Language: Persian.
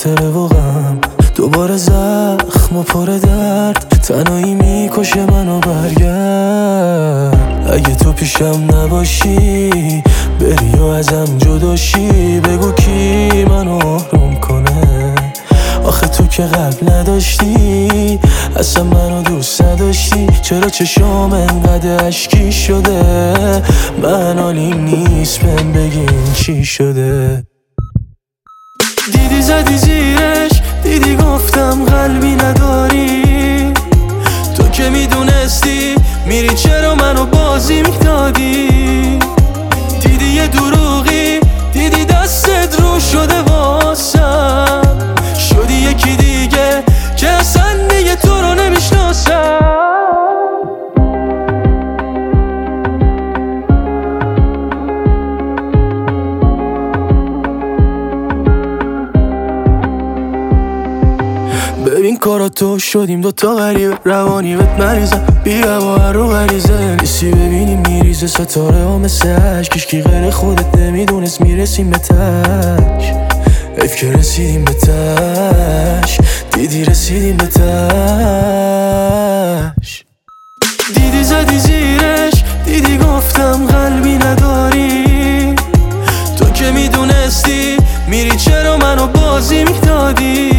خاطره و غم، دوباره زخم و پر درد، تنهایی میکشه منو. برگرد اگه تو پیشم نباشی، بری و ازم جداشی، بگو کی منو آروم کنه. آخه تو که قلب نداشتی، اصلا منو دوست نداشتی، چرا چشام انقدر اشکی شده؟ من حالیم نیست بهم بگین چی شده. دیدی زدی زیرش، دیدی گفتم قلبی نداری، تو که میدونستی میری چرا منو بازی میدادی. دیدی یه دروغی، دیدی دستت رو شده واسم، شدی یکی دیگه که اصلا دیگه تو رو نمیشناسم. ببین کارا تو شدیم دوتا غریبه، روانی بهت مریضم، بیا با هر رو غریزه نیستی ببینیم میریزه ستاره ها مثل عشق، کشکی غیر خودت نمیدونست میرسیم به تش. حیف که رسیدیم به تش، دیدی رسیدیم به تش. دیدی زدی زیرش، دیدی گفتم قلبی نداری، تو که میدونستی میری چرا منو بازی میدادی.